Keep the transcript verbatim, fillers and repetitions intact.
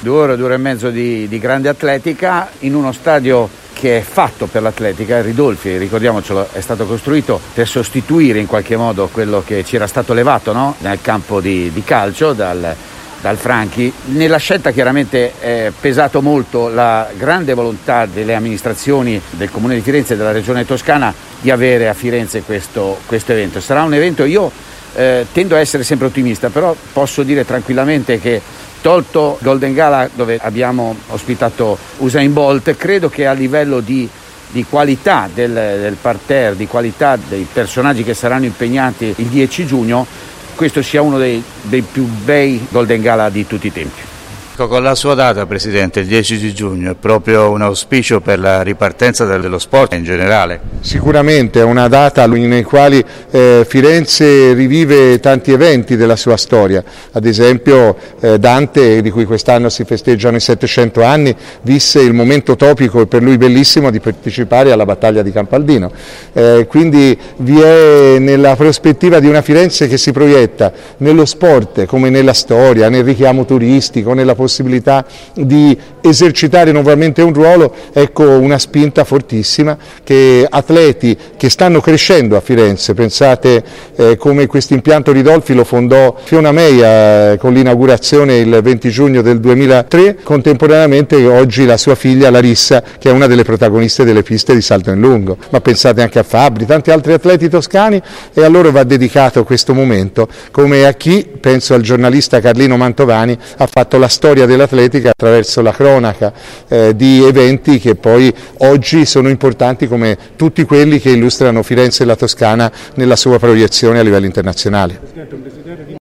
Due ore, due ore e mezzo di, di grande atletica in uno stadio che è fatto per l'atletica. Il Ridolfi, ricordiamocelo, è stato costruito per sostituire in qualche modo quello che ci era stato levato, no? Nel campo di, di calcio dal, dal Franchi. Nella scelta chiaramente è pesato molto la grande volontà delle amministrazioni del Comune di Firenze e della Regione Toscana di avere a Firenze questo, questo evento. Sarà un evento, io eh, tendo a essere sempre ottimista, però posso dire tranquillamente che tolto Golden Gala, dove abbiamo ospitato Usain Bolt, credo che a livello di, di qualità del, del parterre, di qualità dei personaggi che saranno impegnati il dieci giugno, questo sia uno dei, dei più bei Golden Gala di tutti i tempi. Con la sua data, Presidente, il dieci di giugno, è proprio un auspicio per la ripartenza dello sport in generale? Sicuramente è una data nei quali eh, Firenze rivive tanti eventi della sua storia. Ad esempio eh, Dante, di cui quest'anno si festeggiano i settecento anni, visse il momento topico e per lui bellissimo di partecipare alla battaglia di Campaldino. Eh, quindi vi è nella prospettiva di una Firenze che si proietta nello sport come nella storia, nel richiamo turistico, nella possibilità di esercitare nuovamente un ruolo, ecco una spinta fortissima che atleti che stanno crescendo a Firenze, pensate eh, come questo impianto Ridolfi lo fondò Fiona Meia eh, con l'inaugurazione il venti giugno del duemilatré, contemporaneamente oggi la sua figlia Larissa che è una delle protagoniste delle piste di salto in lungo, ma pensate anche a Fabri, tanti altri atleti toscani, e a loro va dedicato questo momento, come a chi, penso al giornalista Carlino Mantovani, ha fatto la storia dell'atletica attraverso la cronaca eh, di eventi che poi oggi sono importanti come tutti quelli che illustrano Firenze e la Toscana nella sua proiezione a livello internazionale.